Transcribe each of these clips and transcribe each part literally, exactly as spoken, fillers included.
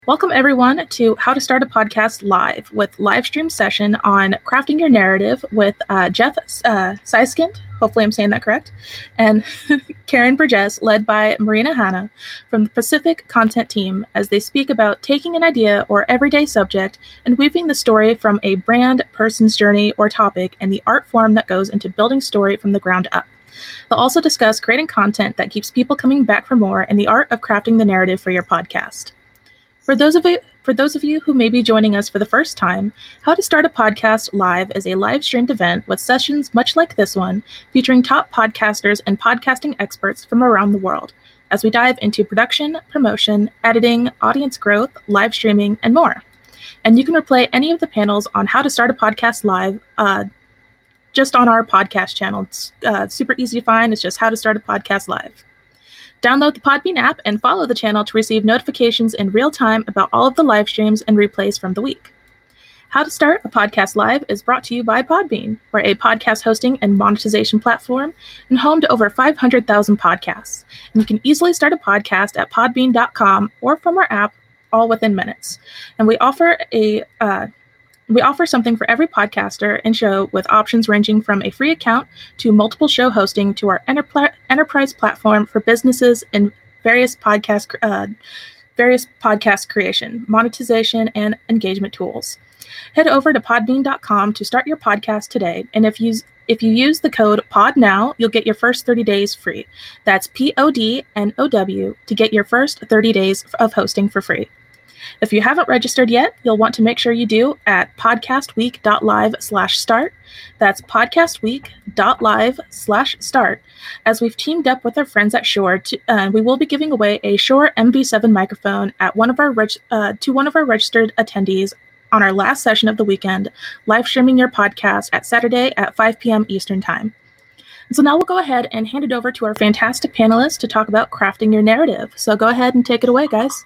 Welcome everyone to How to Start a Podcast Live with live stream session on crafting your narrative with uh, Jeff uh, Seiskind, hopefully I'm saying that correct, and Karen Burgess, led by Marina Hanna from the Pacific Content Team, as they speak about taking an idea or everyday subject and weaving the story from a brand, person's journey, or topic and the art form that goes into building story from the ground up. They'll also discuss creating content that keeps people coming back for more and the art of crafting the narrative for your podcast. For those of you, for those of you who may be joining us for the first time, How to Start a Podcast Live is a live-streamed event with sessions much like this one, featuring top podcasters and podcasting experts from around the world, as we dive into production, promotion, editing, audience growth, live streaming, and more. And you can replay any of the panels on How to Start a Podcast Live uh, just on our podcast channel. It's uh, super easy to find. It's just How to Start a Podcast Live. Download the Podbean app and follow the channel to receive notifications in real time about all of the live streams and replays from the week. How to Start a Podcast Live is brought to you by Podbean. We're a podcast hosting and monetization platform and home to over five hundred thousand podcasts. And you can easily start a podcast at podbean dot com or from our app, all within minutes. And we offer a uh, We offer something for every podcaster and show, with options ranging from a free account to multiple show hosting to our enterpri- enterprise platform for businesses and various podcast uh, various podcast creation, monetization, and engagement tools. Head over to podbean dot com to start your podcast today, and if you if you use the code PODNOW, you'll get your first thirty days free. That's P O D N O W to get your first thirty days of hosting for free. If you haven't registered yet, you'll want to make sure you do at podcastweek dot live slash start. That's podcastweek dot live slash start. As we've teamed up with our friends at Shure, to, uh, we will be giving away a Shure M V seven microphone at one of our reg- uh, to one of our registered attendees on our last session of the weekend, live streaming your podcast at Saturday at five p.m. Eastern Time. So now we'll go ahead and hand it over to our fantastic panelists to talk about crafting your narrative. So go ahead and take it away, guys.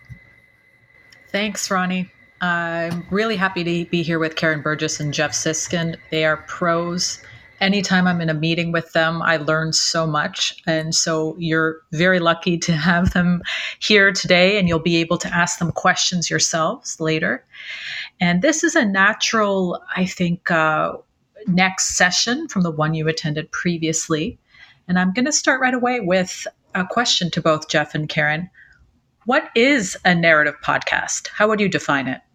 Thanks, Ronnie. I'm really happy to be here with Karen Burgess and Jeff Seiskind. They are pros. Anytime I'm in a meeting with them, I learn so much. And so you're very lucky to have them here today, and you'll be able to ask them questions yourselves later. And this is a natural, I think, uh, next session from the one you attended previously. And I'm going to start right away with a question to both Jeff and Karen. What is a narrative podcast? How would you define it?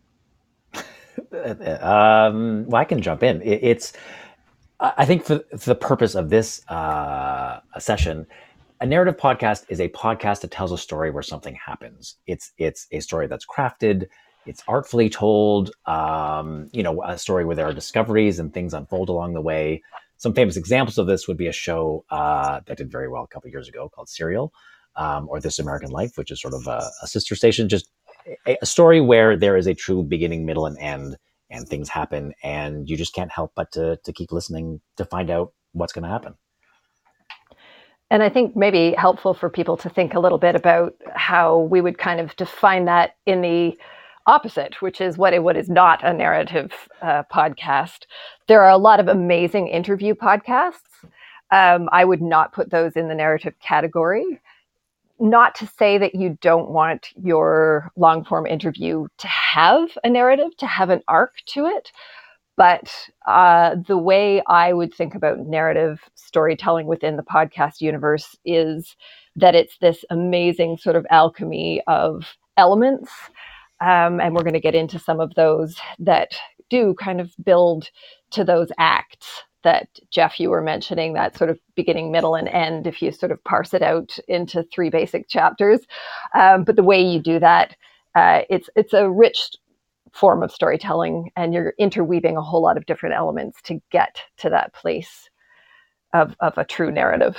um, well, I can jump in. It, it's, I think for, for the purpose of this uh, session, a narrative podcast is a podcast that tells a story where something happens. It's it's a story that's crafted. It's artfully told. Um, you know, a story where there are discoveries and things unfold along the way. Some famous examples of this would be a show uh, that did very well a couple of years ago called Serial. Um, or This American Life, which is sort of a, a sister station, just a, a story where there is a true beginning, middle, and end, and things happen, and you just can't help but to to keep listening to find out what's going to happen. And I think maybe helpful for people to think a little bit about how we would kind of define that in the opposite, which is what, it, what is not a narrative uh, podcast. There are a lot of amazing interview podcasts. Um, I would not put those in the narrative category. Not to say that you don't want your long form interview to have a narrative, to have an arc to it. But uh, the way I would think about narrative storytelling within the podcast universe is that it's this amazing sort of alchemy of elements. Um, and we're going to get into some of those that do kind of build to those acts that, Jeff, you were mentioning, that sort of beginning, middle, and end, if you sort of parse it out into three basic chapters. Um, but the way you do that, uh, it's it's a rich form of storytelling, and you're interweaving a whole lot of different elements to get to that place of, of a true narrative.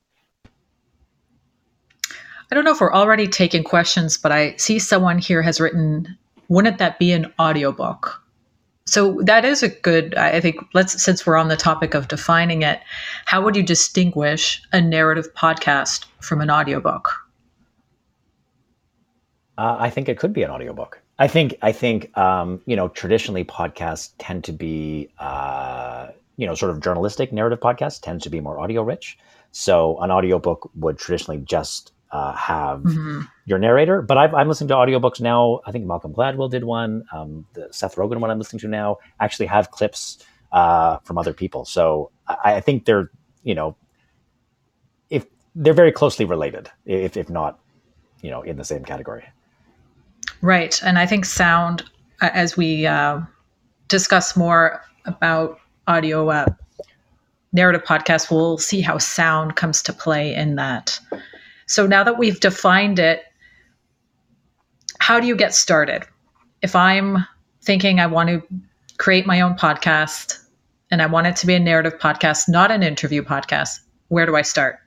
I don't know if we're already taking questions, but I see someone here has written, wouldn't that be an audiobook? So that is a good, I think, let's, since we're on the topic of defining it, how would you distinguish a narrative podcast from an audiobook? Uh, I think it could be an audiobook. I think, I think, um, you know, traditionally podcasts tend to be, uh, you know, sort of journalistic narrative podcasts tend to be more audio rich. So an audiobook would traditionally just uh, have Mm-hmm. your narrator. But I've, I'm listening to audiobooks now. I think Malcolm Gladwell did one. Um, the Seth Rogen one I'm listening to now actually have clips uh, from other people. So I, I think they're, you know, if they're very closely related, if if not, you know, in the same category. Right. And I think sound, uh, as we uh, discuss more about audio uh, narrative podcasts, we'll see how sound comes to play in that. So now that we've defined it, how do you get started? If I'm thinking I want to create my own podcast and I want it to be a narrative podcast, not an interview podcast, where do I start?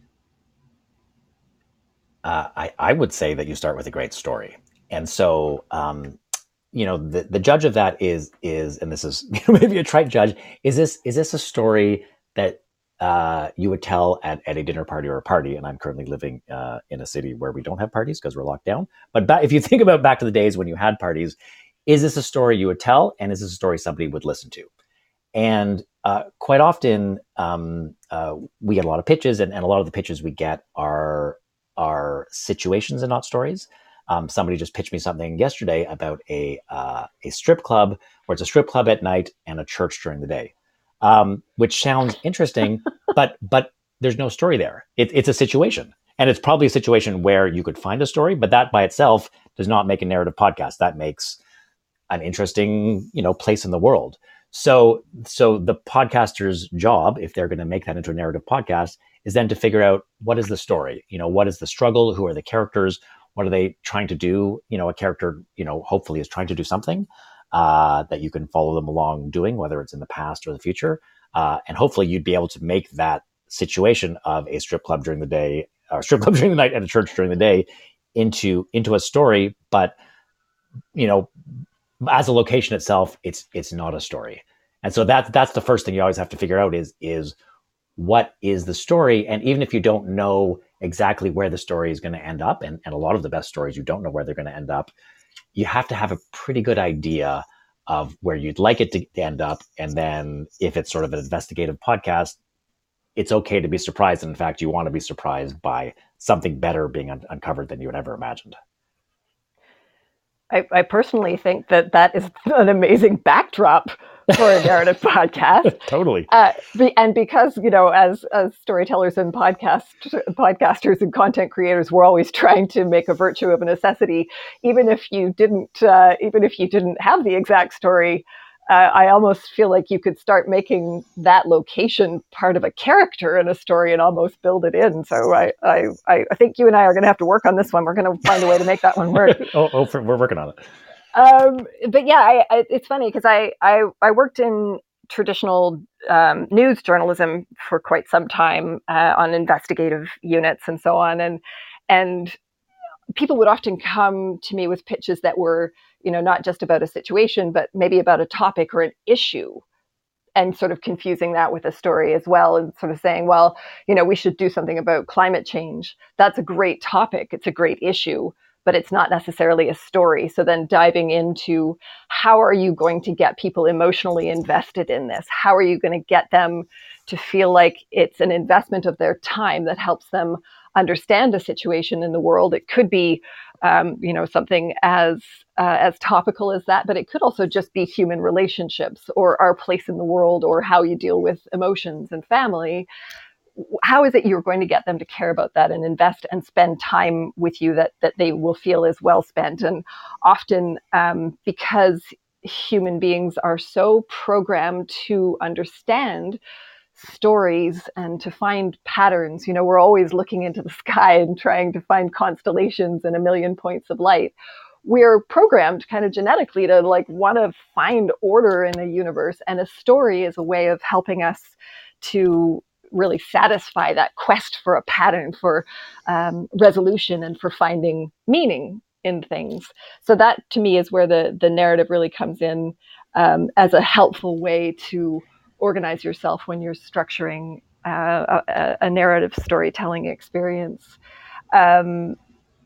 Uh, I, I would say that you start with a great story. And so, um, you know, the, the judge of that is, is, and this is maybe a trite judge, is this, is this a story that uh, you would tell at, at a dinner party or a party? And I'm currently living uh, in a city where we don't have parties because we're locked down. But ba- if you think about back to the days when you had parties, is this a story you would tell? And is this a story somebody would listen to? And uh, quite often um, uh, we get a lot of pitches, and, and a lot of the pitches we get are, are situations and not stories. Um, somebody just pitched me something yesterday about a uh, a strip club where it's a strip club at night and a church during the day, um, which sounds interesting, but but there's no story there. It, it's a situation, and it's probably a situation where you could find a story, but that by itself does not make a narrative podcast. That makes an interesting, you know, place in the world. So so the podcaster's job, if they're going to make that into a narrative podcast, is then to figure out what is the story. You know, what is the struggle? Who are the characters? What are they trying to do? You know, a character, you know, hopefully is trying to do something uh, that you can follow them along doing, whether it's in the past or the future. Uh, and hopefully you'd be able to make that situation of a strip club during the day, or strip club during the night and a church during the day into, into a story. But, you know, as a location itself, it's, it's not a story. And so that's, that's the first thing you always have to figure out is, is what is the story? And even if you don't know exactly where the story is going to end up, and, and a lot of the best stories, you don't know where they're going to end up, you have to have a pretty good idea of where you'd like it to end up. And then if it's sort of an investigative podcast, it's okay to be surprised. And in fact, you want to be surprised by something better being un- uncovered than you had ever imagined. I, I personally think that that is an amazing backdrop for a narrative podcast. Totally. Uh, be, and because, you know, as, as storytellers and podcast podcasters and content creators, we're always trying to make a virtue of a necessity. Even if you didn't, uh, even if you didn't have the exact story, uh, I almost feel like you could start making that location part of a character in a story and almost build it in. So I, I, I think you and I are going to have to work on this one. We're going to find a way to make that one work. oh, oh for, we're working on it. Um, but yeah, I, I, it's funny because I, I, I worked in traditional um, news journalism for quite some time uh, on investigative units and so on. And, and people would often come to me with pitches that were, you know, not just about a situation, but maybe about a topic or an issue, and sort of confusing that with a story as well, and sort of saying, well, you know, we should do something about climate change. That's a great topic. It's a great issue, but it's not necessarily a story. So then diving into how are you going to get people emotionally invested in this? How are you going to get them to feel like it's an investment of their time that helps them understand a situation in the world? It could be, um, you know, something as uh, as topical as that, but it could also just be human relationships or our place in the world or how you deal with emotions and family. How is it you're going to get them to care about that and invest and spend time with you that that they will feel is well spent? And often um, because human beings are so programmed to understand stories and to find patterns, you know, we're always looking into the sky and trying to find constellations and a million points of light. We're programmed kind of genetically to like want to find order in a universe, and a story is a way of helping us to really satisfy that quest for a pattern, for um, resolution, and for finding meaning in things. So that to me is where the the narrative really comes in um, as a helpful way to organize yourself when you're structuring uh, a, a narrative storytelling experience. Um,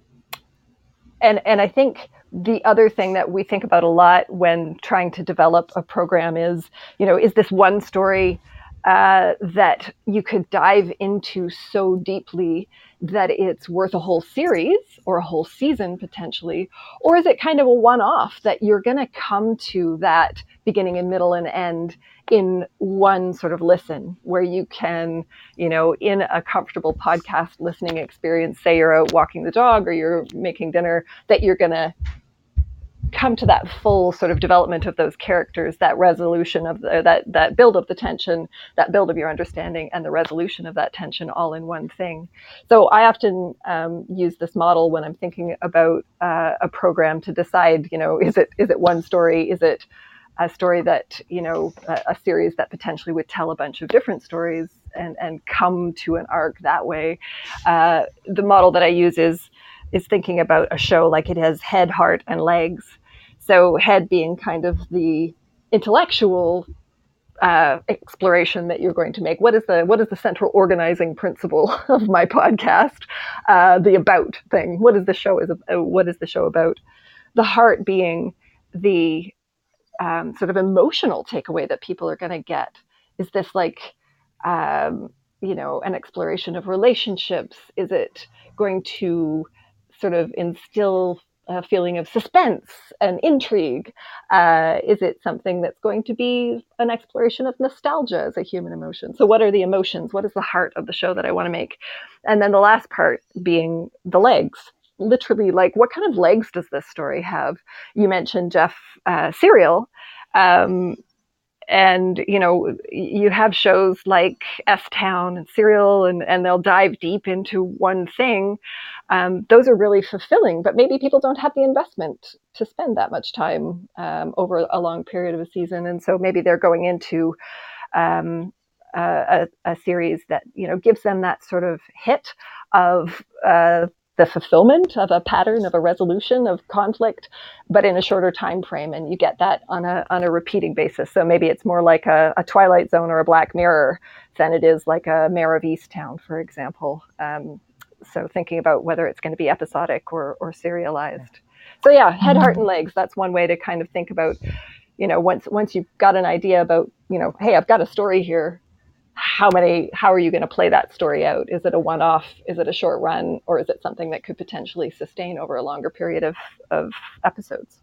and and I think the other thing that we think about a lot when trying to develop a program is, you know, is this one story uh, that you could dive into so deeply that it's worth a whole series or a whole season potentially? Or is it kind of a one-off that you're going to come to that beginning and middle and end in one sort of listen, where you can, you know, in a comfortable podcast listening experience, say you're out walking the dog or you're making dinner, that you're going to come to that full sort of development of those characters, that resolution of the, that that build of the tension, that build of your understanding, and the resolution of that tension all in one thing. So I often um, use this model when I'm thinking about uh, a program to decide, you know, is it is it one story, is it a story that, you know, a, a series that potentially would tell a bunch of different stories and and come to an arc that way. Uh, the model that I use is is thinking about a show like it has head, heart, and legs. So head being kind of the intellectual uh, exploration that you're going to make. What is the what is the central organizing principle of my podcast? Uh, the about thing. What is the show is uh, what is the show about? The heart being the um, sort of emotional takeaway that people are going to get. Is this like um, you know, an exploration of relationships? Is it going to sort of instill a feeling of suspense and intrigue? Uh, is it something that's going to be an exploration of nostalgia as a human emotion? So what are the emotions? What is the heart of the show that I want to make? And then the last part being the legs. Literally, like, what kind of legs does this story have? You mentioned, Jeff, uh, Serial. Um, And, you know, you have shows like S-Town and Serial, and, and they'll dive deep into one thing. Um, those are really fulfilling, but maybe people don't have the investment to spend that much time um, over a long period of a season. And so maybe they're going into um, a, a series that, you know, gives them that sort of hit of uh, the fulfillment of a pattern, of a resolution of conflict, but in a shorter time frame, and you get that on a on a repeating basis. So maybe it's more like a, a Twilight Zone or a Black Mirror than it is like a Mare of Easttown, for example. Um, so thinking about whether it's going to be episodic or or serialized. So yeah, head, heart, and legs. That's one way to kind of think about, you know, once once you've got an idea about, you know, hey, I've got a story here. How many, how are you going to play that story out? Is it a one-off? Is it a short run? Or is it something that could potentially sustain over a longer period of, of episodes?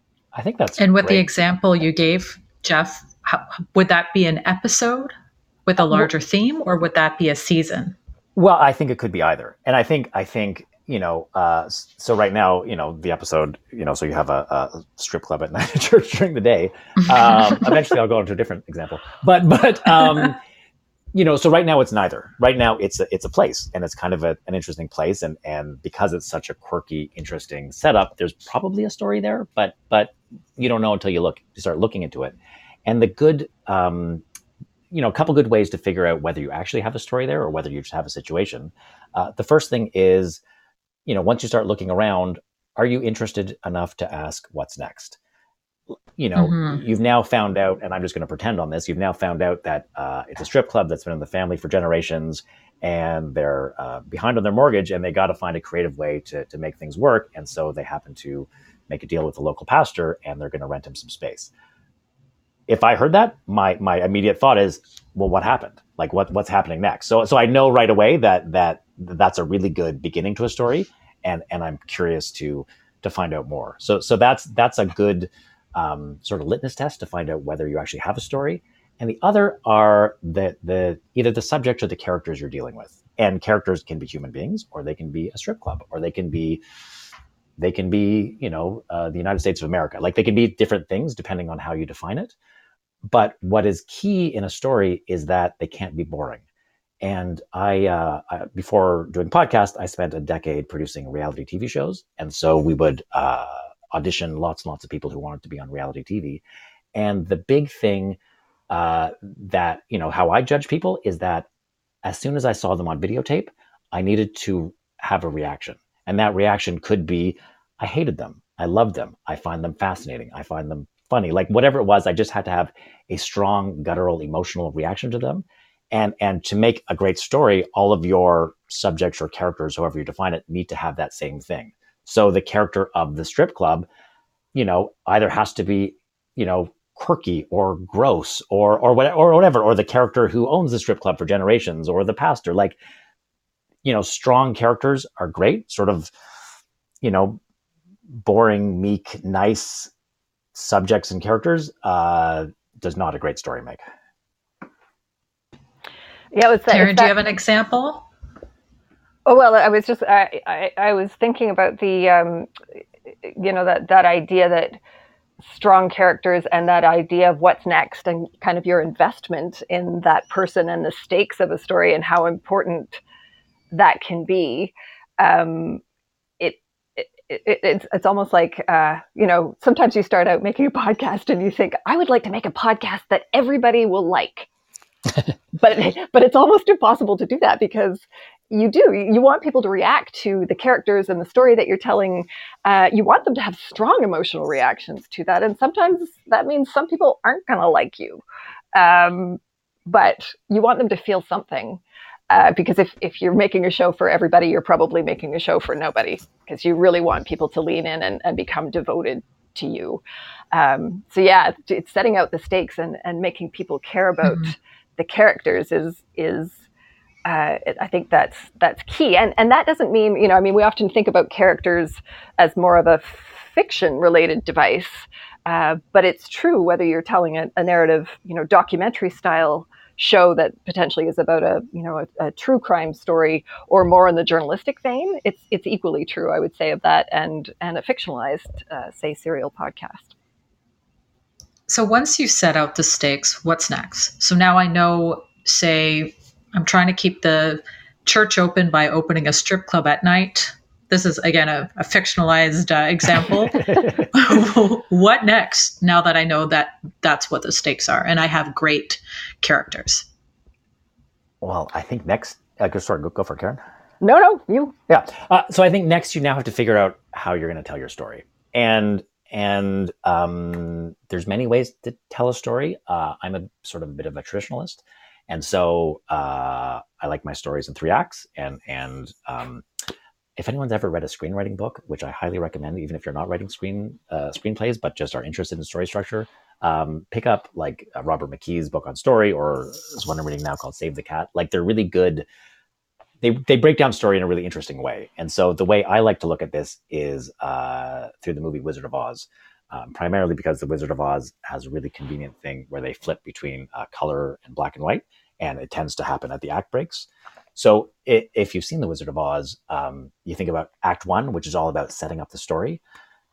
I think that's And with great. the example you gave, Jeff, how, would that be an episode with a larger uh, theme, or would that be a season? Well, I think it could be either. And I think, I think, you know, uh, so right now, you know, the episode, you know, so you have a, a strip club at night, church during the day. Um, eventually I'll go into a different example, but, but, um, you know, so right now it's neither. Right now it's a, it's a place, and it's kind of a, an interesting place. And, and because it's such a quirky, interesting setup, there's probably a story there, but, but you don't know until you look, you start looking into it. And the good, um, you know, a couple good ways to figure out whether you actually have a story there or whether you just have a situation. Uh, the first thing is, you know, once you start looking around, are you interested enough to ask what's next? You know, mm-hmm. You've now found out, and I'm just going to pretend on this, you've now found out that uh, it's a strip club that's been in the family for generations, and they're uh, behind on their mortgage, and they got to find a creative way to, to make things work. And so they happen to make a deal with the local pastor, and they're going to rent him some space. If I heard that, my my immediate thought is, well, what happened? Like, what what's happening next? So so I know right away that that that's a really good beginning to a story, and and I'm curious to to find out more. So so that's that's a good um, sort of litmus test to find out whether you actually have a story. And the other are the the either the subject or the characters you're dealing with. And characters can be human beings, or they can be a strip club, or they can be they can be you know uh, the United States of America. Like, they can be different things depending on how you define it. But what is key in a story is that they can't be boring. And I, uh, I before doing podcast, I spent a decade producing reality T V shows, and so we would uh, audition lots and lots of people who wanted to be on reality T V. And the big thing uh, that, you know, how I judge people is that as soon as I saw them on videotape, I needed to have a reaction. And that reaction could be, I hated them, I loved them, I find them fascinating, I find them funny, like whatever it was, I just had to have a strong guttural emotional reaction to them. And and to make a great story, all of your subjects or characters, however you define it, need to have that same thing. So the character of the strip club, you know, either has to be, you know, quirky or gross or or whatever, or whatever, or the character who owns the strip club for generations, or the pastor. Like, you know, strong characters are great. Sort of, you know, boring, meek, nice subjects and characters uh, does not a great story make. Yeah, it's that, Karen, it's do that, you have an example? Oh well, I was just I I, I was thinking about the um, you know that that idea that strong characters and that idea of what's next and kind of your investment in that person and the stakes of a story and how important that can be. Um, it, it, it it's it's almost like uh, you know sometimes you start out making a podcast and you think I would like to make a podcast that everybody will like. but but it's almost impossible to do that because you do you want people to react to the characters and the story that you're telling. Uh, you want them to have strong emotional reactions to that, and sometimes that means some people aren't going to like you, um, but you want them to feel something. Uh, because if, if you're making a show for everybody, you're probably making a show for nobody, because you really want people to lean in and, and become devoted to you. Um, so yeah, it's setting out the stakes and, and making people care about mm-hmm. the characters is is uh, I think that's that's key. And and that doesn't mean, you know, I mean, we often think about characters as more of a fiction related device, uh, but it's true whether you're telling a, a narrative, you know, documentary style show that potentially is about a, you know, a, a true crime story, or more in the journalistic vein. It's it's equally true, I would say, of that and and a fictionalized, uh, say, serial podcast. So once you set out the stakes, what's next? So now I know, say, I'm trying to keep the church open by opening a strip club at night. This is, again, a, a fictionalized uh, example. What next, now that I know that that's what the stakes are and I have great characters? Well, I think next, uh, go, sorry, go, go for it, Karen. No, no, you. Yeah. Uh, so I think next you now have to figure out how you're going to tell your story. And and um, there's many ways to tell a story. Uh, I'm a sort of a bit of a traditionalist. And so uh, I like my stories in three acts. And, and um, if anyone's ever read a screenwriting book, which I highly recommend, even if you're not writing screen uh, screenplays, but just are interested in story structure, um, pick up like uh, Robert McKee's book on story, or there's one I'm reading now called Save the Cat. Like, they're really good. They they break down story in a really interesting way. And so the way I like to look at this is uh, through the movie Wizard of Oz, um, primarily because the Wizard of Oz has a really convenient thing where they flip between uh, color and black and white, and it tends to happen at the act breaks. So it, if you've seen The Wizard of Oz, um, you think about Act One, which is all about setting up the story.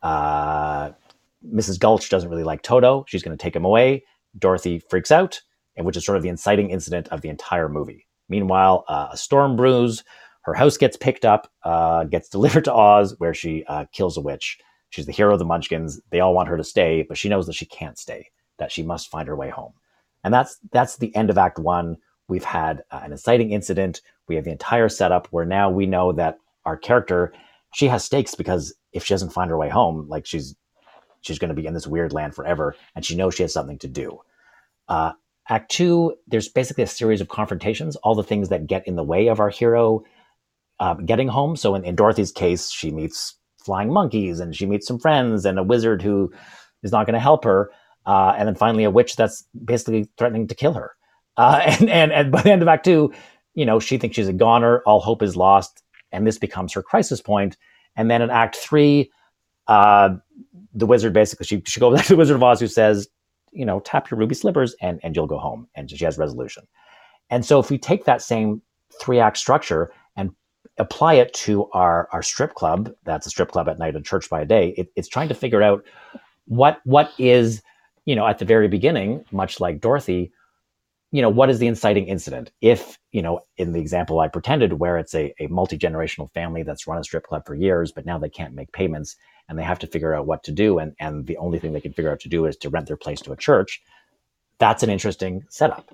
Uh, Missus Gulch doesn't really like Toto. She's going to take him away. Dorothy freaks out, and which is sort of the inciting incident of the entire movie. Meanwhile, uh, a storm brews. Her house gets picked up, uh, gets delivered to Oz, where she uh, kills a witch. She's the hero of the Munchkins. They all want her to stay, but she knows that she can't stay, that she must find her way home. And that's that's the end of Act One. We've had uh, an inciting incident. We have the entire setup where now we know that our character, she has stakes, because if she doesn't find her way home, like she's she's going to be in this weird land forever, and she knows she has something to do. Uh, Act Two, there's basically a series of confrontations, all the things that get in the way of our hero uh, getting home. So in, in Dorothy's case, she meets flying monkeys, and she meets some friends, and a wizard who is not going to help her, uh, and then finally a witch that's basically threatening to kill her. Uh, and, and and by the end of Act Two, you know, she thinks she's a goner, all hope is lost, and this becomes her crisis point. And then in Act Three, uh, the wizard basically, she, she goes back to the Wizard of Oz, who says, you know, tap your ruby slippers and, and you'll go home. And she has resolution. And so if we take that same three-act structure and apply it to our, our strip club, that's a strip club at night, a church by day, it, it's trying to figure out what what is, you know, at the very beginning, much like Dorothy, you know, what is the inciting incident? If, you know, in the example I pretended, where it's a, a multi-generational family that's run a strip club for years, but now they can't make payments and they have to figure out what to do. And, and the only thing they can figure out to do is to rent their place to a church. That's an interesting setup.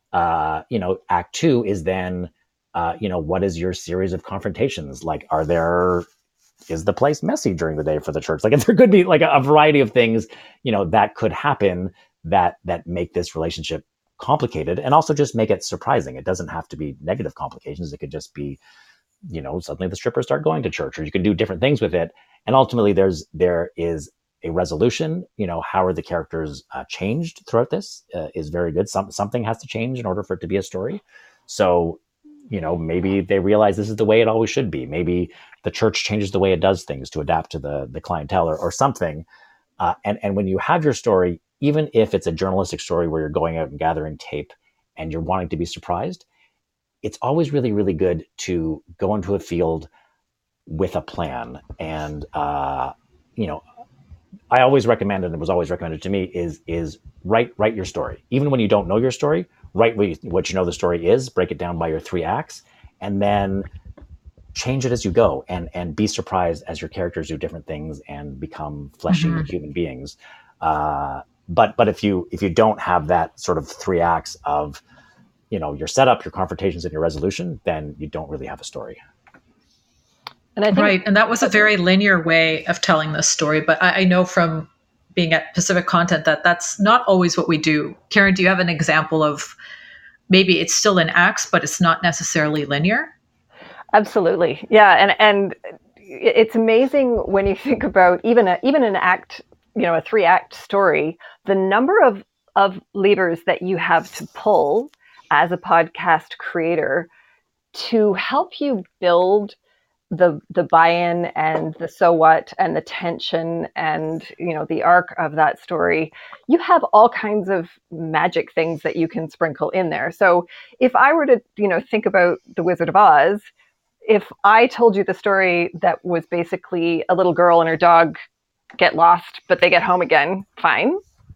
Uh, you know, Act Two is then, uh, you know, what is your series of confrontations? Like, are there, is the place messy during the day for the church? Like, there could be like a, a variety of things, you know, that could happen that, that make this relationship complicated, and also just make it surprising. It doesn't have to be negative complications. It could just be, you know, suddenly the strippers start going to church, or you can do different things with it. And ultimately there's, there is a resolution. You know, how are the characters uh, changed throughout this uh, is very good. Some, something has to change in order for it to be a story. So, you know, maybe they realize this is the way it always should be. Maybe the church changes the way it does things to adapt to the, the clientele or, or something. Uh, and, and when you have your story, even if it's a journalistic story where you're going out and gathering tape and you're wanting to be surprised, it's always really, really good to go into a field with a plan. And, uh, you know, I always recommend, and it was always recommended to me, is is write write your story. Even when you don't know your story, write what you, what you know the story is, break it down by your three acts, and then change it as you go, and and be surprised as your characters do different things and become fleshy Mm-hmm. human beings. Uh, but but if you if you don't have that sort of three acts of, you know, your setup, your confrontations, and your resolution, then you don't really have a story. And I think, right. And that was a very linear way of telling this story. But I, I know from being at Pacific Content that that's not always what we do. Karen, do you have an example of maybe it's still in acts, but it's not necessarily linear? Absolutely. Yeah. And, and it's amazing when you think about even a, even an act, you know, a three act story, the number of, of levers that you have to pull as a podcast creator to help you build the the buy-in and the so what and the tension and, you know, the arc of that story. You have all kinds of magic things that you can sprinkle in there. So if I were to, you know, think about The Wizard of Oz, if I told you the story that was basically a little girl and her dog get lost, but they get home again, fine.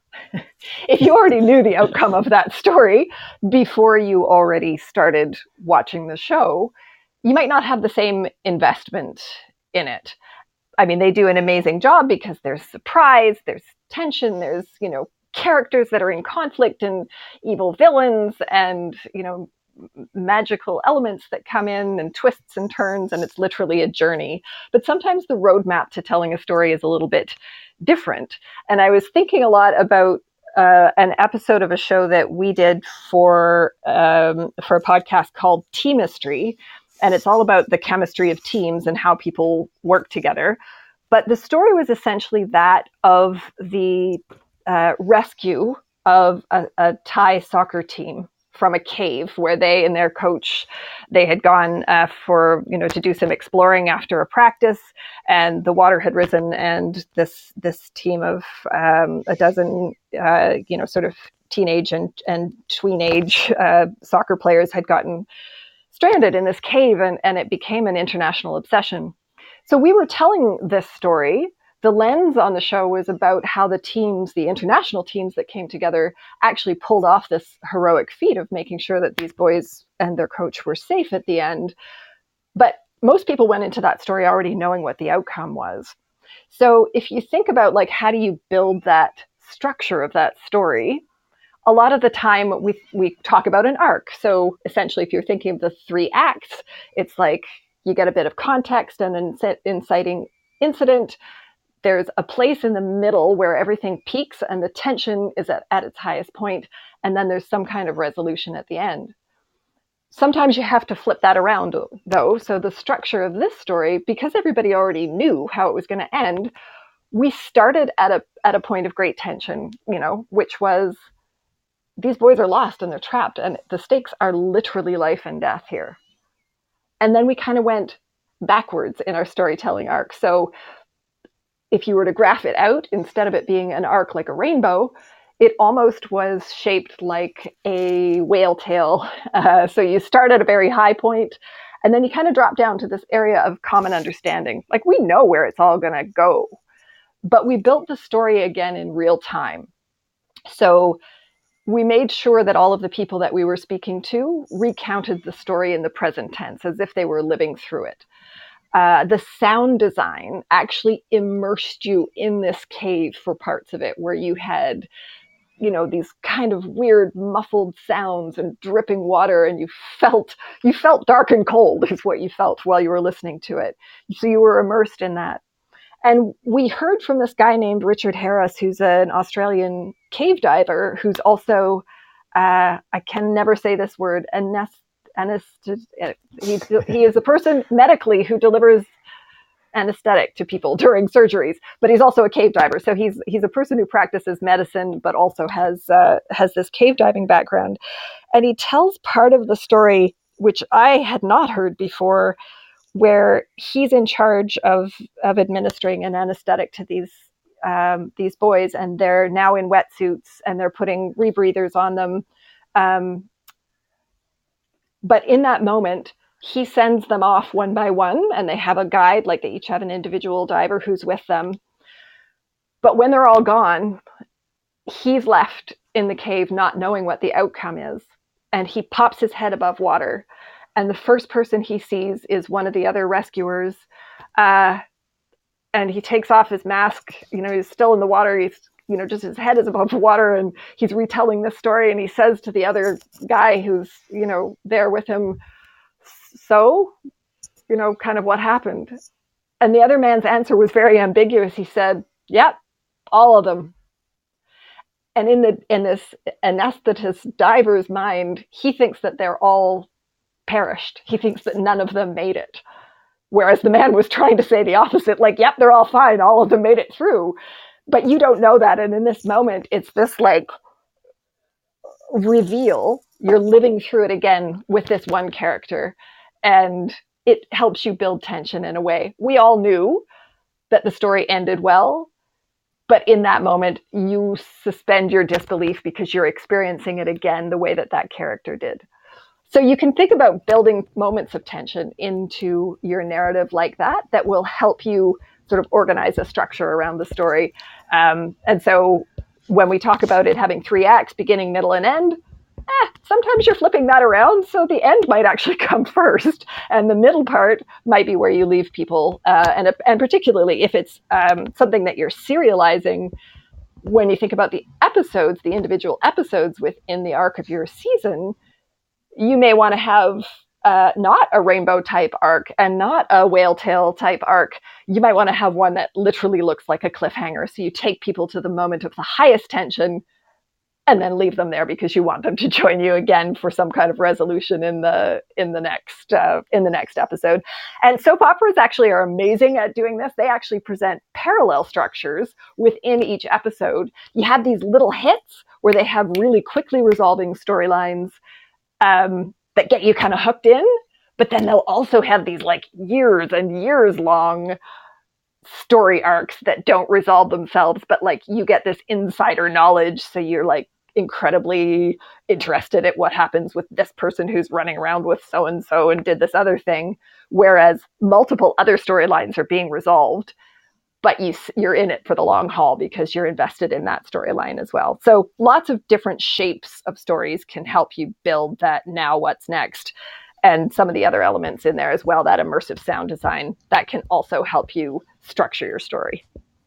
If you already knew the outcome of that story before you already started watching the show, you might not have the same investment in it. I mean, they do an amazing job because there's surprise, there's tension, there's, you know, characters that are in conflict and evil villains and, you know, magical elements that come in and twists and turns, and it's literally a journey. But sometimes the roadmap to telling a story is a little bit different. And I was thinking a lot about uh, an episode of a show that we did for um, for a podcast called Teamistry. And it's all about the chemistry of teams and how people work together. But the story was essentially that of the uh, rescue of a, a Thai soccer team from a cave where they and their coach, they had gone uh, for, you know, to do some exploring after a practice, and the water had risen, and this this team of um, a dozen, uh, you know, sort of teenage and, and tween-age uh, soccer players had gotten stranded in this cave, and, and it became an international obsession. So we were telling this story. The lens on the show was about how the teams, the international teams that came together, actually pulled off this heroic feat of making sure that these boys and their coach were safe at the end. But most people went into that story already knowing what the outcome was. So if you think about, like, how do you build that structure of that story, a lot of the time we we talk about an arc. So essentially, if you're thinking of the three acts, it's like you get a bit of context and an inciting incident. There's a place in the middle where everything peaks and the tension is at, at its highest point. And then there's some kind of resolution at the end. Sometimes you have to flip that around, though. So the structure of this story, because everybody already knew how it was going to end, we started at a at a point of great tension, you know, which was these boys are lost and they're trapped and the stakes are literally life and death here. And then we kind of went backwards in our storytelling arc. So if you were to graph it out, instead of it being an arc like a rainbow, it almost was shaped like a whale tail. Uh, so you start at a very high point, and then you kind of drop down to this area of common understanding. Like, we know where it's all going to go, but we built the story again in real time. So we made sure that all of the people that we were speaking to recounted the story in the present tense as if they were living through it. Uh, the sound design actually immersed you in this cave for parts of it, where you had, you know, these kind of weird muffled sounds and dripping water, and you felt you felt dark and cold is what you felt while you were listening to it. So you were immersed in that. And we heard from this guy named Richard Harris, who's an Australian cave diver, who's also, uh, I can never say this word, anest- anest- he, he is a person medically who delivers anesthetic to people during surgeries, but he's also a cave diver. So he's he's a person who practices medicine, but also has uh, has this cave diving background. And he tells part of the story, which I had not heard before, where he's in charge of of administering an anesthetic to these um, these boys, and they're now in wetsuits and they're putting rebreathers on them. Um, but in that moment, he sends them off one by one, and they have a guide, like they each have an individual diver who's with them. But when they're all gone, he's left in the cave not knowing what the outcome is. And he pops his head above water. And the first person he sees is one of the other rescuers. Uh, and he takes off his mask. You know, he's still in the water. He's, you know, just his head is above water. And he's retelling this story. And he says to the other guy who's, you know, there with him, so, you know, kind of what happened? And the other man's answer was very ambiguous. He said, yep, all of them. And in the in this anesthetist diver's mind, he thinks that they're all perished. He thinks that none of them made it. Whereas the man was trying to say the opposite, like, yep, they're all fine. All of them made it through. But you don't know that. And in this moment, it's this like reveal. You're living through it again with this one character. And it helps you build tension in a way. We all knew that the story ended well. But in that moment, you suspend your disbelief because you're experiencing it again the way that that character did. So you can think about building moments of tension into your narrative like that, that will help you sort of organize a structure around the story. Um, and so when we talk about it having three acts, beginning, middle, and end, eh, sometimes you're flipping that around. So the end might actually come first, and the middle part might be where you leave people. Uh, and, and particularly if it's um, something that you're serializing, when you think about the episodes, the individual episodes within the arc of your season, you may want to have uh, not a rainbow type arc and not a whale tail type arc. You might want to have one that literally looks like a cliffhanger. So you take people to the moment of the highest tension and then leave them there because you want them to join you again for some kind of resolution in the in the next uh, in the next episode. And soap operas actually are amazing at doing this. They actually present parallel structures within each episode. You have these little hits where they have really quickly resolving storylines um, that get you kind of hooked in, but then they'll also have these like years and years long story arcs that don't resolve themselves, but like you get this insider knowledge, so you're like incredibly interested at what happens with this person who's running around with so and so and did this other thing, whereas multiple other storylines are being resolved, but you you're in it for the long haul because you're invested in that storyline as well. So lots of different shapes of stories can help you build that now what's next. And some of the other elements in there as well, that immersive sound design, that can also help you structure your story.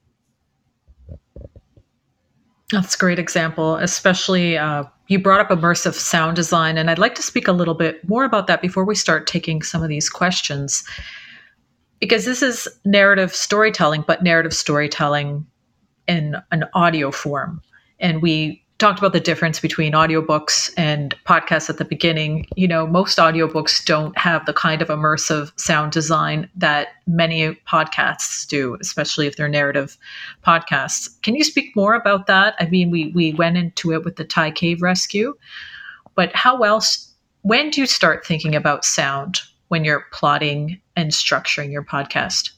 That's a great example, especially uh, you brought up immersive sound design, and I'd like to speak a little bit more about that before we start taking some of these questions, because this is narrative storytelling, but narrative storytelling in an audio form. And we talked about the difference between audiobooks and podcasts at the beginning. You know, most audiobooks don't have the kind of immersive sound design that many podcasts do, especially if they're narrative podcasts. Can you speak more about that? I mean, we we went into it with the Thai cave rescue, but how else, when do you start thinking about sound when you're plotting and structuring your podcast?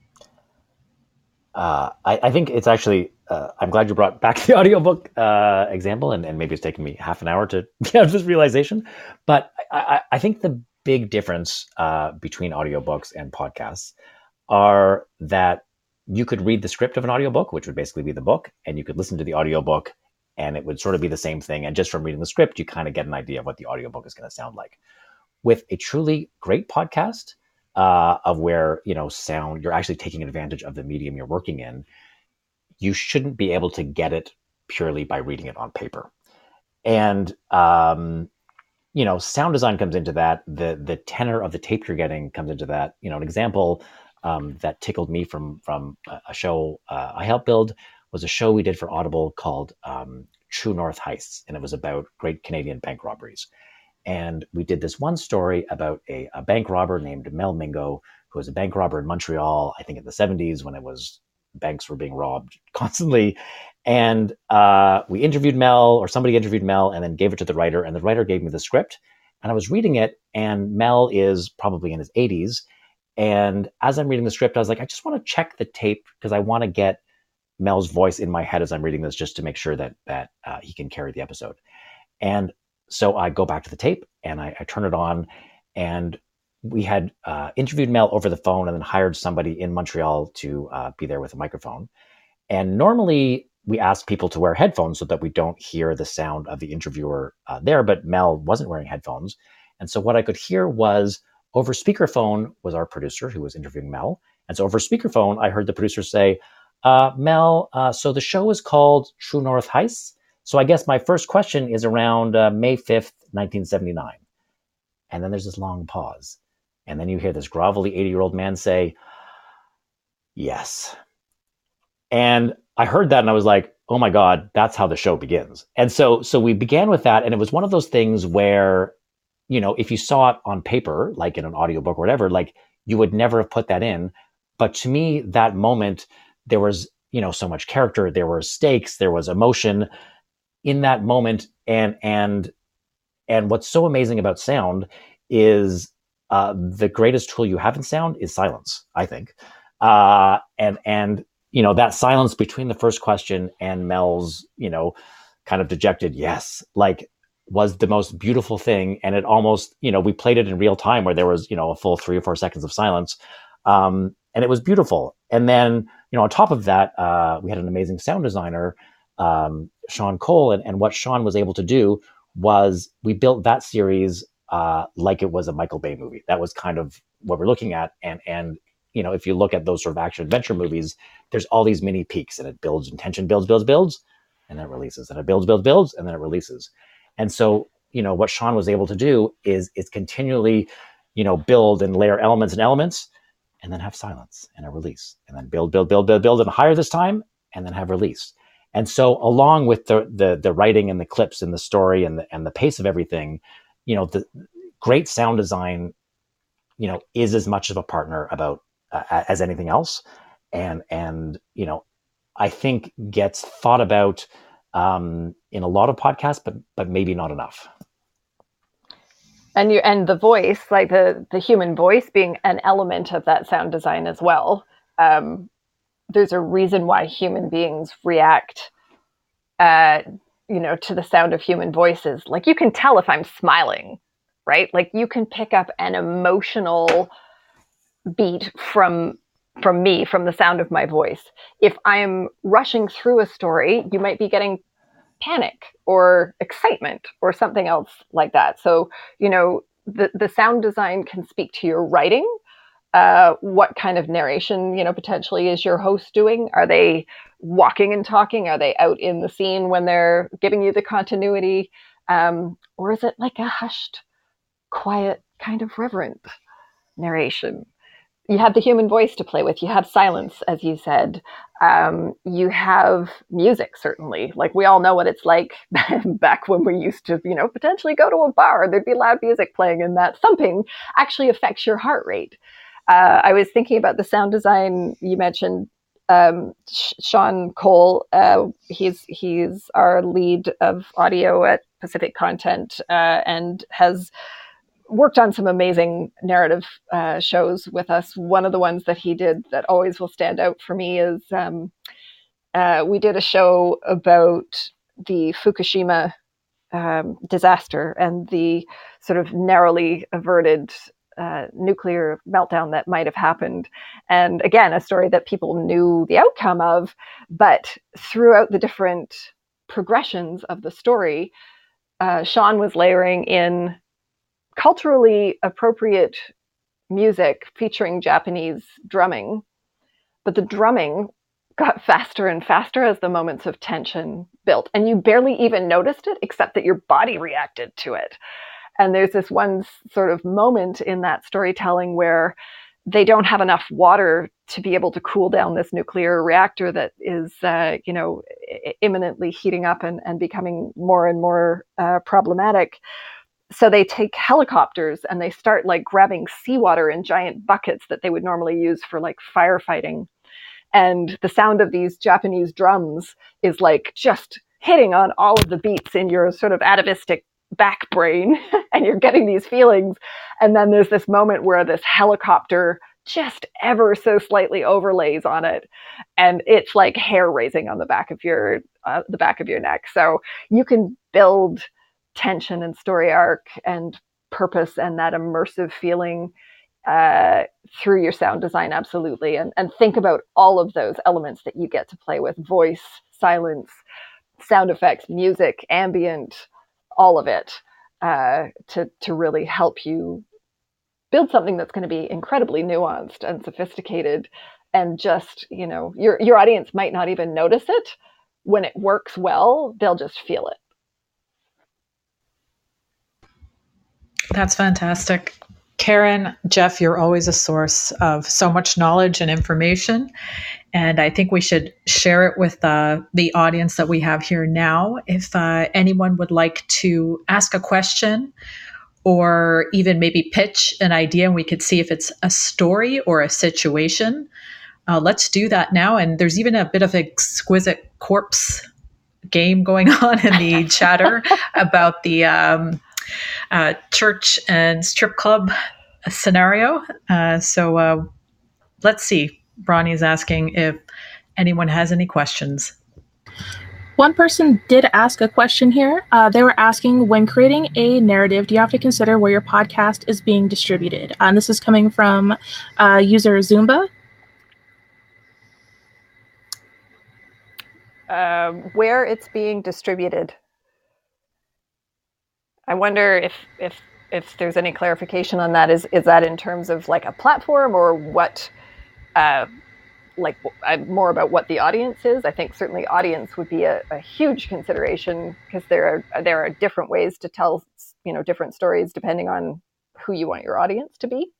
Uh, I, I think it's actually, uh, I'm glad you brought back the audiobook uh, example, and, and maybe it's taken me half an hour to get this realization. But I, I, I think the big difference uh, between audiobooks and podcasts are that you could read the script of an audiobook, which would basically be the book, and you could listen to the audiobook, and it would sort of be the same thing. And just from reading the script, you kind of get an idea of what the audiobook is going to sound like. With a truly great podcast, Uh, of where, you know, sound, you're actually taking advantage of the medium you're working in, you shouldn't be able to get it purely by reading it on paper. And, um, you know, sound design comes into that. The the tenor of the tape you're getting comes into that. You know, an example um, that tickled me from, from a show uh, I helped build was a show we did for Audible called um, True North Heists. And it was about great Canadian bank robberies. And we did this one story about a, a bank robber named Mel Mingo, who was a bank robber in Montreal, I think in the seventies, when it was banks were being robbed constantly. And uh, we interviewed Mel, or somebody interviewed Mel, and then gave it to the writer. And the writer gave me the script. And I was reading it, and Mel is probably in his eighties. And as I'm reading the script, I was like, I just want to check the tape because I want to get Mel's voice in my head as I'm reading this, just to make sure that that uh, he can carry the episode. And so I go back to the tape and I, I turn it on, and we had uh, interviewed Mel over the phone and then hired somebody in Montreal to uh, be there with a microphone. And normally we ask people to wear headphones so that we don't hear the sound of the interviewer uh, there, but Mel wasn't wearing headphones. And so what I could hear was, over speakerphone was our producer who was interviewing Mel. And so over speakerphone, I heard the producer say, uh, Mel, uh, so the show is called True North Heist. So I guess my first question is around uh, May fifth, nineteen seventy-nine. And then there's this long pause. And then you hear this grovelly eighty-year-old man say, yes. And I heard that and I was like, oh my God, that's how the show begins. And so so we began with that. And it was one of those things where, you know, if you saw it on paper, like in an audiobook or whatever, like you would never have put that in. But to me, that moment, there was, you know, so much character, there were stakes, there was emotion in that moment. And, and, and what's so amazing about sound is uh, the greatest tool you have in sound is silence, I think. Uh, and, and, you know, that silence between the first question and Mel's, you know, kind of dejected, yes, like was the most beautiful thing. And it almost, you know, we played it in real time where there was, you know, a full three or four seconds of silence. Um, and it was beautiful. And then, you know, on top of that, uh, we had an amazing sound designer, um, Sean Cole. And, and what Sean was able to do was we built that series uh, like it was a Michael Bay movie. That was kind of what we're looking at. And, and, you know, if you look at those sort of action adventure movies, there's all these mini peaks and it builds and tension builds, builds, builds, and then it releases, and it builds, builds, builds, and then it releases. And so, you know, what Sean was able to do is, is continually, you know, build and layer elements and elements, and then have silence and a release, and then build, build, build, build, build, and higher this time, and then have release. And so along with the, the, the writing and the clips and the story and the, and the pace of everything, you know, the great sound design, you know, is as much of a partner about uh, as anything else. And, and, you know, I think gets thought about um, in a lot of podcasts, but, but maybe not enough. And you, and the voice, like the, the human voice being an element of that sound design as well. Um, there's a reason why human beings react, uh, you know, to the sound of human voices. Like you can tell if I'm smiling, right? Like you can pick up an emotional beat from, from me, from the sound of my voice. If I'm rushing through a story, you might be getting panic or excitement or something else like that. So, you know, the, the sound design can speak to your writing. Uh, what kind of narration, you know, potentially is your host doing? Are they walking and talking? Are they out in the scene when they're giving you the continuity? Um, or is it like a hushed, quiet, kind of reverent narration? You have the human voice to play with. You have silence, as you said. Um, you have music, certainly. Like we all know what it's like back when we used to, you know, potentially go to a bar and there'd be loud music playing, and that thumping actually affects your heart rate. Uh, I was thinking about the sound design you mentioned. Um, Sean Cole, uh, he's he's our lead of audio at Pacific Content, uh, and has worked on some amazing narrative uh, shows with us. One of the ones that he did that always will stand out for me is um, uh, we did a show about the Fukushima um, disaster and the sort of narrowly averted uh, nuclear meltdown that might have happened. And again, a story that people knew the outcome of, but throughout the different progressions of the story, uh, Sean was layering in culturally appropriate music featuring Japanese drumming, but the drumming got faster and faster as the moments of tension built, and you barely even noticed it except that your body reacted to it. And there's this one sort of moment in that storytelling where they don't have enough water to be able to cool down this nuclear reactor that is, uh, you know, imminently heating up and, and becoming more and more uh, problematic. so they take helicopters and they start like grabbing seawater in giant buckets that they would normally use for like firefighting. And the sound of these Japanese drums is like just hitting on all of the beats in your sort of atavistic back brain, and you're getting these feelings. And then there's this moment where this helicopter just ever so slightly overlays on it, and it's like hair raising on the back of your uh, the back of your neck. So you can build tension and story arc and purpose and that immersive feeling uh, through your sound design, absolutely. And and think about all of those elements that you get to play with: voice, silence, sound effects, music, ambient, all of it, uh, to to really help you build something that's going to be incredibly nuanced and sophisticated. And just, you know, your your audience might not even notice it. When it works well, they'll just feel it. That's fantastic. Karen, Jeff, you're always a source of so much knowledge and information. And I think we should share it with uh, the audience that we have here now. If uh, anyone would like to ask a question or even maybe pitch an idea, and we could see if it's a story or a situation, uh, let's do that now. And there's even a bit of exquisite corpse game going on in the chatter about the um, uh, church and strip club scenario. Uh, so uh, let's see. Bronnie is asking if anyone has any questions. One person did ask a question here. Uh, they were asking, when creating a narrative, do you have to consider where your podcast is being distributed? Uh, and this is coming from uh, user Zumba. Um, where it's being distributed. I wonder if if if there's any clarification on that. Is is that in terms of like a platform, or what? Uh, like uh, more about what the audience is. I think certainly audience would be a, a huge consideration, because there are there are different ways to tell, you know, different stories depending on who you want your audience to be.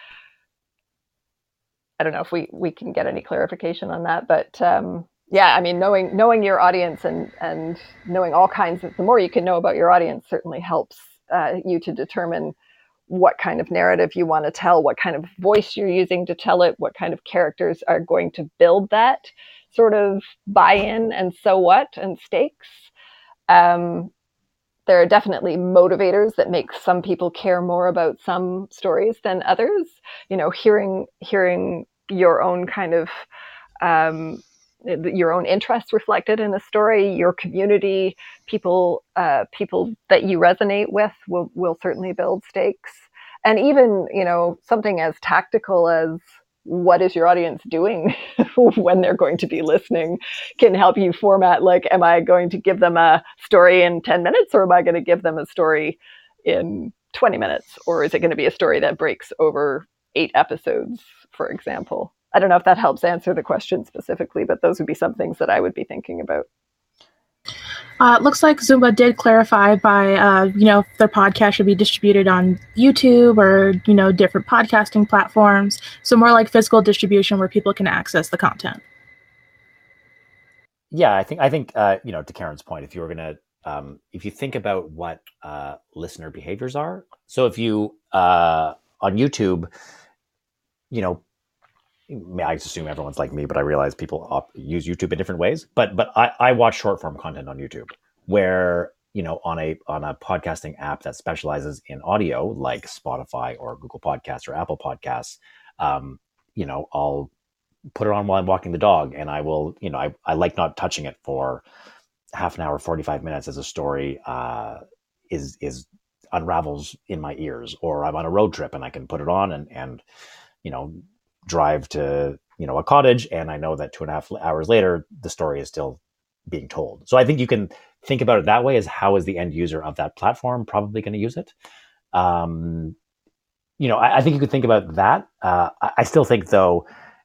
I don't know if we we can get any clarification on that, but um, yeah, I mean, knowing knowing your audience and and knowing all kinds of, the more you can know about your audience certainly helps uh, you to determine what kind of narrative you want to tell, what kind of voice you're using to tell it, what kind of characters are going to build that sort of buy-in and so what and stakes. Um, there are definitely motivators that make some people care more about some stories than others. You know, hearing hearing your own kind of um, your own interests reflected in a story, your community, people uh, people that you resonate with will will certainly build stakes. And even, you know, something as tactical as what is your audience doing when they're going to be listening can help you format, like, am I going to give them a story in ten minutes, or am I going to give them a story in twenty minutes? Or is it going to be a story that breaks over eight episodes, for example? I don't know if that helps answer the question specifically, but those would be some things that I would be thinking about. Uh, it looks like Zumba did clarify by, uh, you know, if their podcast should be distributed on YouTube or, you know, different podcasting platforms. So more like physical distribution where people can access the content. Yeah, I think, I think uh, you know, to Karen's point, if you were going to, um, if you think about what uh, listener behaviors are. So if you, uh, on YouTube, you know, I assume everyone's like me, but I realize people op- use YouTube in different ways. But but I, I watch short form content on YouTube, where, you know, on a on a podcasting app that specializes in audio, like Spotify or Google Podcasts or Apple Podcasts, um, you know, I'll put it on while I'm walking the dog, and I will, you know, I, I like not touching it for half an hour, forty-five minutes as a story uh, is is unravels in my ears. Or I'm on a road trip and I can put it on and and you know, drive to, you know, a cottage, and I know that two and a half hours later the story is still being told. So I think you can think about it that way, as how is the end user of that platform probably going to use it. Um, you know, I, I think you could think about that. Uh, I, I still think, though,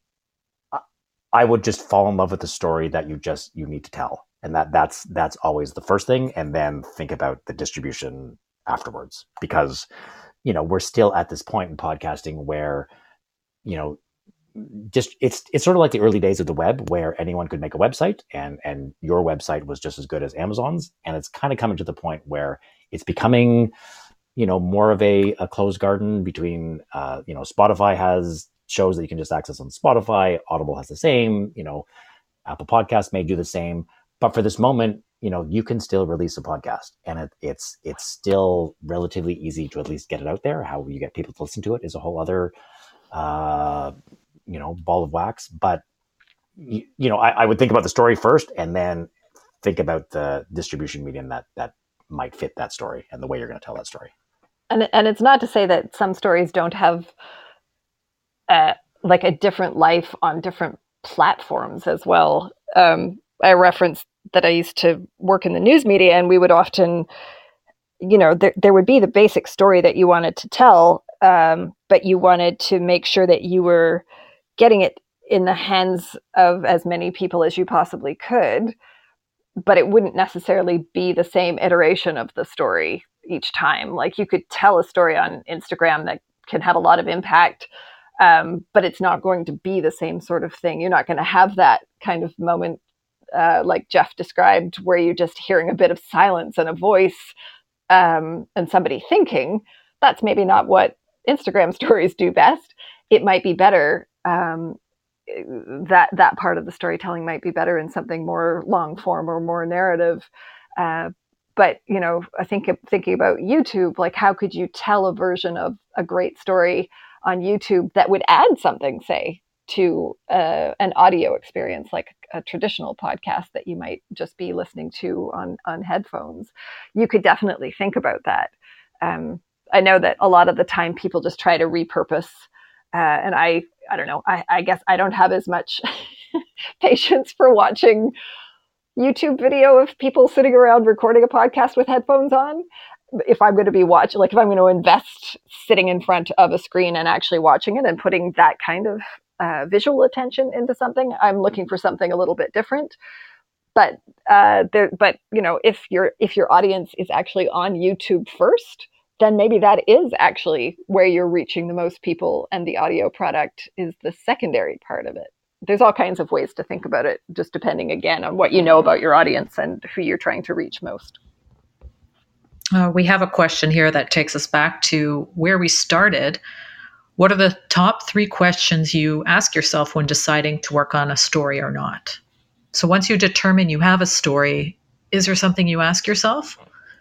I would just fall in love with the story that you just you need to tell, and that that's that's always the first thing, and then think about the distribution afterwards, because, you know, we're still at this point in podcasting where, you know, just it's it's sort of like the early days of the web, where anyone could make a website, and and your website was just as good as Amazon's. And it's kind of coming to the point where it's becoming you know, more of a, a closed garden between, uh, you know, Spotify has shows that you can just access on Spotify. Audible has the same, you know, Apple Podcasts may do the same. But for this moment, you know, you can still release a podcast, and it, it's it's still relatively easy to at least get it out there. How you get people to listen to it is a whole other, uh, you know, ball of wax. But you, you know, I, I would think about the story first, and then think about the distribution medium that that might fit that story and the way you're going to tell that story. And and it's not to say that some stories don't have uh, like a different life on different platforms as well. Um, I referenced that I used to work in the news media, and we would often, you know, there, there would be the basic story that you wanted to tell, um, but you wanted to make sure that you were getting it in the hands of as many people as you possibly could, but it wouldn't necessarily be the same iteration of the story each time. Like you could tell a story on Instagram that can have a lot of impact, um, but it's not going to be the same sort of thing. You're not going to have that kind of moment uh, like Jeff described, where you're just hearing a bit of silence and a voice um, and somebody thinking. That's maybe not what Instagram stories do best. It might be better. Um, that that part of the storytelling might be better in something more long form or more narrative. Uh, but, you know, I think thinking about YouTube, like how could you tell a version of a great story on YouTube that would add something, say, to uh, an audio experience, like a traditional podcast that you might just be listening to on, on headphones? You could definitely think about that. Um, I know that a lot of the time people just try to repurpose, uh, and I, I don't know, I, I guess I don't have as much patience for watching YouTube video of people sitting around recording a podcast with headphones on. If I'm going to be watching, like if I'm going to invest sitting in front of a screen and actually watching it and putting that kind of uh, visual attention into something, I'm looking for something a little bit different. But uh, there, but you know, if your if your audience is actually on YouTube first, then maybe that is actually where you're reaching the most people, and the audio product is the secondary part of it. There's all kinds of ways to think about it, just depending again on what you know about your audience and who you're trying to reach most. Uh, we have a question here that takes us back to where we started. What are the top three questions you ask yourself when deciding to work on a story or not? So once you determine you have a story, is there something you ask yourself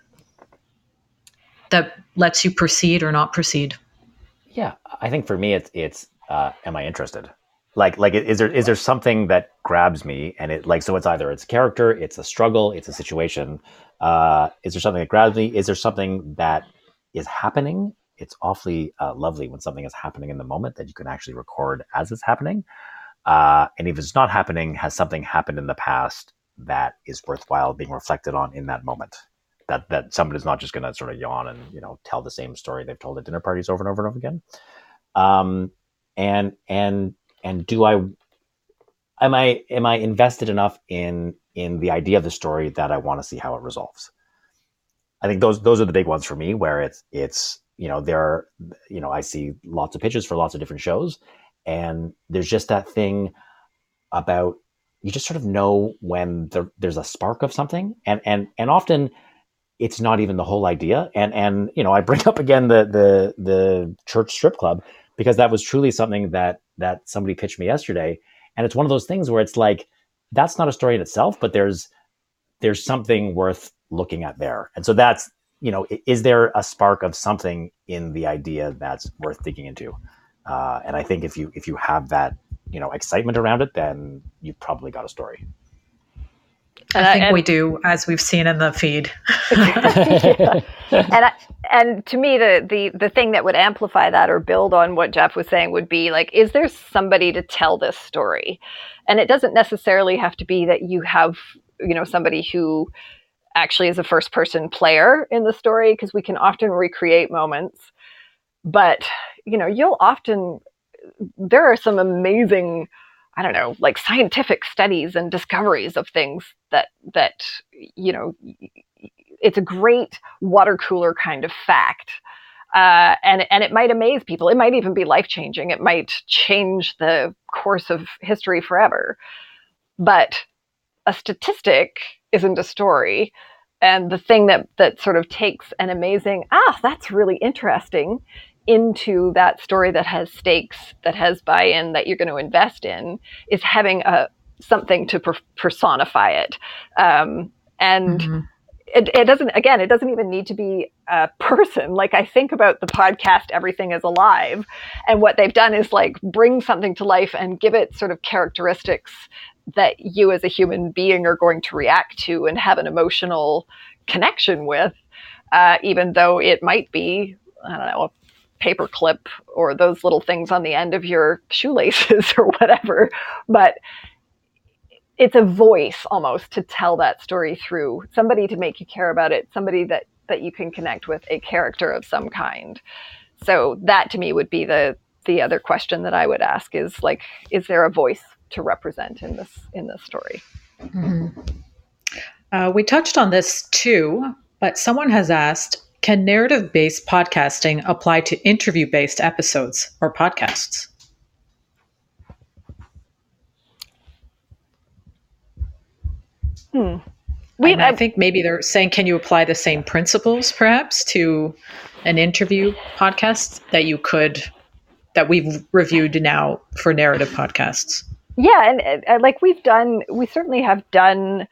that lets you proceed or not proceed? Yeah, I think for me, it's it's uh, am I interested? Like like is there is there something that grabs me, and it like so it's either it's a character, it's a struggle, it's a situation. Uh, is there something that grabs me? Is there something that is happening? It's awfully uh, lovely when something is happening in the moment that you can actually record as it's happening. Uh, and if it's not happening, has something happened in the past that is worthwhile being reflected on in that moment? That that somebody's not just going to sort of yawn and, you know, tell the same story they've told at dinner parties over and over and over again. Um, and and and do I am I am I invested enough in in the idea of the story that I want to see how it resolves? I think those those are the big ones for me, where it's it's you know there are, you know I see lots of pitches for lots of different shows, and there's just that thing about you just sort of know when there, there's a spark of something, and and and often it's not even the whole idea. And and you know I bring up again the the the church strip club, because that was truly something that that somebody pitched me yesterday, and it's one of those things where it's like that's not a story in itself, but there's there's something worth looking at there. And so that's, you know, is there a spark of something in the idea that's worth digging into? Uh, and I think if you if you have that, you know, excitement around it, then you've probably got a story. I think and, we do, as we've seen in the feed. yeah. And I, and to me, the, the the thing that would amplify that or build on what Jeff was saying would be like, is there somebody to tell this story? And it doesn't necessarily have to be that you have, you know, somebody who actually is a first person player in the story, because we can often recreate moments. But, you know, you'll often, there are some amazing, I don't know, like scientific studies and discoveries of things that, that, you know, it's a great water cooler kind of fact. Uh, and, and it might amaze people. It might even be life-changing. It might change the course of history forever. But a statistic isn't a story. and the thing that that sort of takes an amazing, ah, that's really interesting, into that story that has stakes, that has buy-in, that you're going to invest in, is having a something to per- personify it. Um, and mm-hmm. it, it doesn't, again, it doesn't even need to be a person. Like, I think about the podcast, Everything is Alive, and what they've done is like bring something to life and give it sort of characteristics that you as a human being are going to react to and have an emotional connection with, uh, even though it might be, I don't know, a paperclip or those little things on the end of your shoelaces or whatever. But it's a voice almost to tell that story through, somebody to make you care about it, somebody that, that you can connect with, a character of some kind. So that to me would be the, the other question that I would ask is like, is there a voice to represent in this, in this story? Mm-hmm. Uh, we touched on this too, but someone has asked, can narrative-based podcasting apply to interview-based episodes or podcasts? Hmm. We, I, I think maybe they're saying, can you apply the same principles perhaps to an interview podcast that you could, that we've reviewed now for narrative podcasts? Yeah. And, and like we've done, we certainly have done,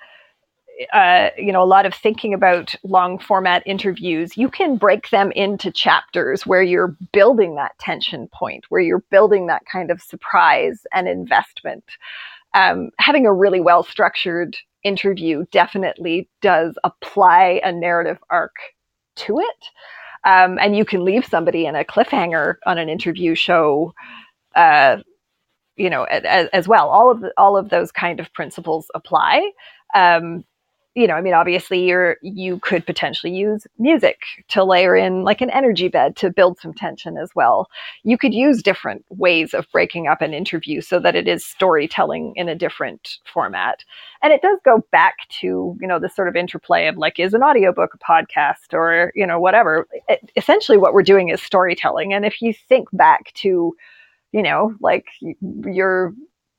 uh, you know, a lot of thinking about long format interviews. You can break them into chapters where you're building that tension point, where you're building that kind of surprise and investment. Um, having a really well-structured interview definitely does apply a narrative arc to it. Um, and you can leave somebody in a cliffhanger on an interview show, uh, you know, as, as well. All of the, all of those kind of principles apply. Um, you know, I mean, obviously you're, you could potentially use music to layer in like an energy bed to build some tension as well. You could use different ways of breaking up an interview so that it is storytelling in a different format. And it does go back to, you know, the sort of interplay of like, is an audiobook a podcast or, you know, whatever. It, essentially what we're doing is storytelling. And if you think back to, you know, like your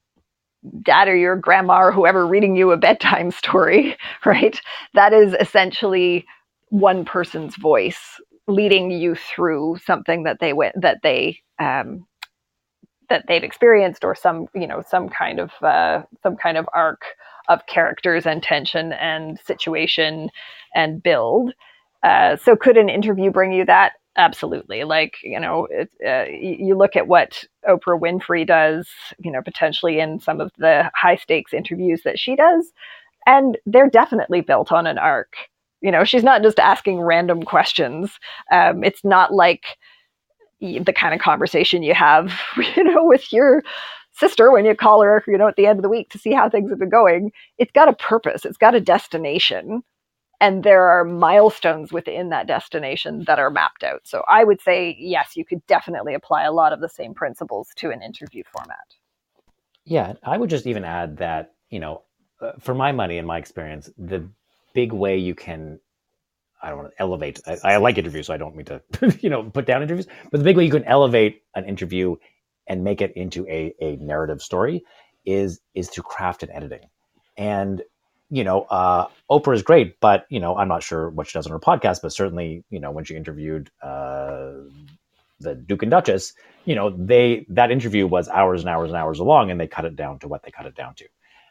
dad or your grandma or whoever reading you a bedtime story, right? That is essentially one person's voice leading you through something that they went, that they, um, that they've experienced, or some, you know, some kind of, uh, some kind of arc of characters and tension and situation and build. Uh, so could an interview bring you that? Absolutely. Like, you know, it, uh, you look at what Oprah Winfrey does, you know, potentially in some of the high stakes interviews that she does, and they're definitely built on an arc. You know, she's not just asking random questions. Um, it's not like the kind of conversation you have, you know, with your sister when you call her, you know, at the end of the week to see how things have been going. It's got a purpose. It's got a destination. And there are milestones within that destination that are mapped out. So I would say, yes, you could definitely apply a lot of the same principles to an interview format. Yeah, I would just even add that, you know, uh, for my money and my experience, the big way you can, I don't want to elevate, I, I like interviews, so I don't mean to, you know, put down interviews, but the big way you can elevate an interview and make it into a, a narrative story is, is through craft and editing. And you know, uh, Oprah is great, but, you know, I'm not sure what she does on her podcast, but certainly, you know, when she interviewed uh, the Duke and Duchess, you know, they, that interview was hours and hours and hours long, and they cut it down to what they cut it down to.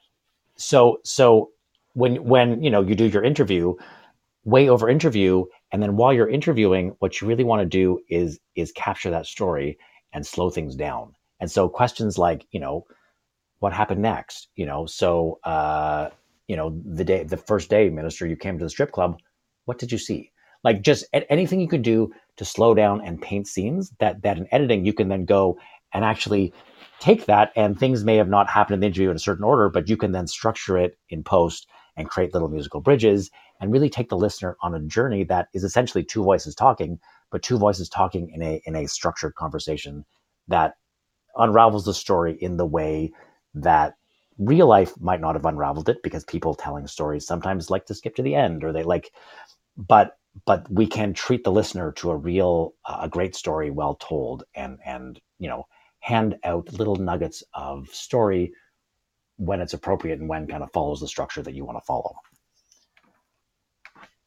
So, so when, when, you know, you do your interview, way over interview, and then while you're interviewing, what you really want to do is, is capture that story and slow things down. And so questions like, you know, what happened next? You know, so, uh, you know, the day, the first day, Minister, you came to the strip club. What did you see? Like just anything you could do to slow down and paint scenes that, that in editing, you can then go and actually take that, and things may have not happened in the interview in a certain order, but you can then structure it in post and create little musical bridges and really take the listener on a journey that is essentially two voices talking, but two voices talking in a, in a structured conversation that unravels the story in the way that real life might not have unraveled it, because people telling stories sometimes like to skip to the end, or they like, but, but we can treat the listener to a real, uh, a great story well told, and, and, you know, hand out little nuggets of story when it's appropriate and when kind of follows the structure that you want to follow.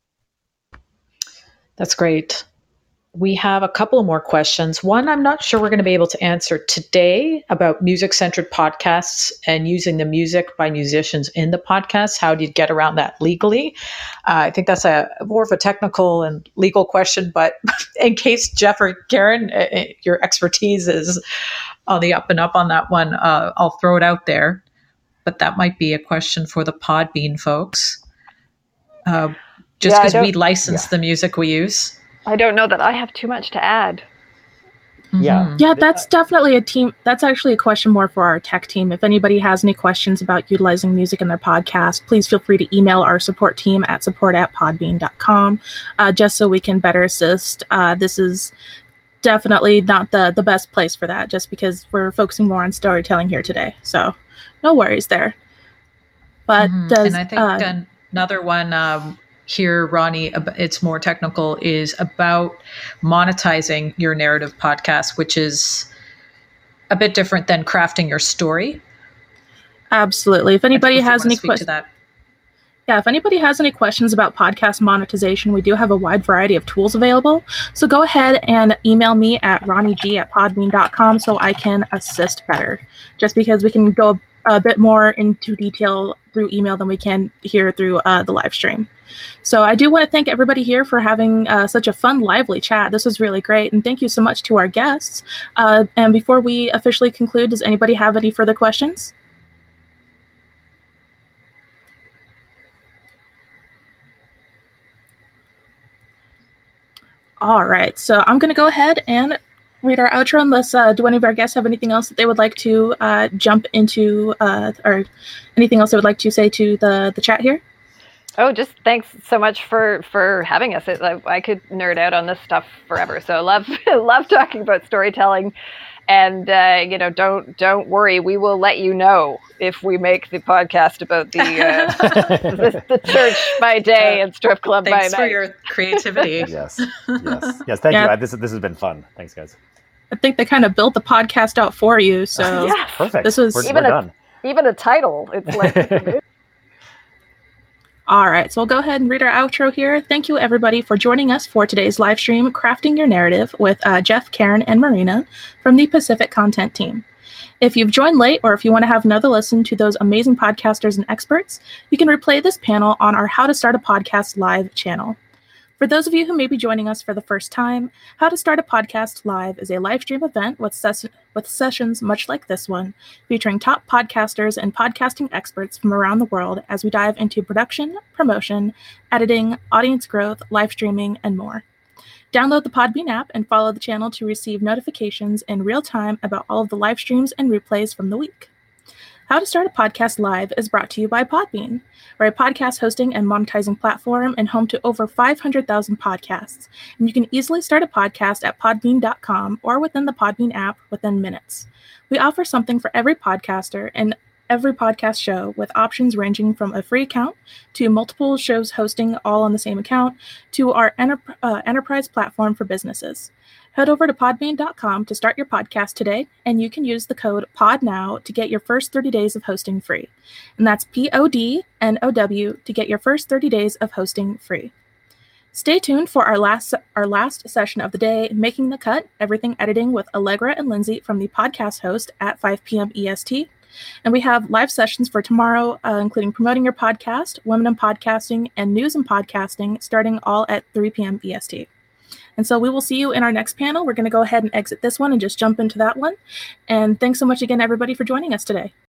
That's great. We have a couple of more questions. One, I'm not sure we're going to be able to answer today about music-centered podcasts and using the music by musicians in the podcast. How do you get around that legally? Uh, I think that's a more of a technical and legal question, but in case Jeff or Karen, uh, your expertise is on the up and up on that one, uh, I'll throw it out there. But that might be a question for the Podbean folks. Uh, just because yeah, we license yeah. the music we use. I don't know that I have too much to add. Yeah. Yeah, that's definitely a team. That's actually a question more for our tech team. If anybody has any questions about utilizing music in their podcast, please feel free to email our support team at support at podbean dot com, uh, just so we can better assist. Uh, this is definitely not the, the best place for that, just because we're focusing more on storytelling here today. So no worries there. But mm-hmm. does, and I think uh, another one, um, here, Ronnie, it's more technical, is about monetizing your narrative podcast, which is a bit different than crafting your story. Absolutely. If anybody has any questions, yeah, if anybody has any questions about podcast monetization, we do have a wide variety of tools available. So go ahead and email me at ronnieg at podbean dot com so I can assist better. Just because we can go a bit more into detail through email than we can here through uh, the live stream. So I do want to thank everybody here for having uh, such a fun, lively chat. This was really great. And thank you so much to our guests. Uh, and before we officially conclude, does anybody have any further questions? All right. So I'm going to go ahead and read our outro unless uh, do any of our guests have anything else that they would like to uh, jump into uh, or anything else they would like to say to the, the chat here? Oh, just thanks so much for, for having us. It, I, I could nerd out on this stuff forever. So love love talking about storytelling, and uh, you know, don't don't worry, we will let you know if we make the podcast about the uh, the, the church by day and strip club by night. Thanks for your creativity. yes, yes, yes. Thank yeah. you. This this has been fun. Thanks, guys. I think they kind of built the podcast out for you. So yeah. Perfect. This was we're, even we're a, done. Even a title. It's like. All right, so we'll go ahead and read our outro here. Thank you, everybody, for joining us for today's live stream, Crafting Your Narrative, with uh, Jeff, Karen, and Marina from the Pacific Content Team. If you've joined late, or if you want to have another listen to those amazing podcasters and experts, you can replay this panel on our How to Start a Podcast Live channel. For those of you who may be joining us for the first time, How to Start a Podcast Live is a live stream event with, ses- with sessions much like this one, featuring top podcasters and podcasting experts from around the world as we dive into production, promotion, editing, audience growth, live streaming, and more. Download the Podbean app and follow the channel to receive notifications in real time about all of the live streams and replays from the week. How to Start a Podcast Live is brought to you by Podbean. We're a podcast hosting and monetizing platform and home to over five hundred thousand podcasts. And you can easily start a podcast at podbean dot com or within the Podbean app within minutes. We offer something for every podcaster and every podcast show, with options ranging from a free account to multiple shows hosting all on the same account to our enter- uh, enterprise platform for businesses. Head over to podbean dot com to start your podcast today, and you can use the code PODNOW to get your first thirty days of hosting free. And that's P O D N O W to get your first thirty days of hosting free. Stay tuned for our last our last session of the day, Making the Cut, Everything Editing with Allegra and Lindsay from the Podcast Host at five p.m. E S T. And we have live sessions for tomorrow, uh, including Promoting Your Podcast, Women in Podcasting, and News in Podcasting, starting all at three p.m. E S T. And so we will see you in our next panel. We're going to go ahead and exit this one and just jump into that one. And thanks so much again, everybody, for joining us today.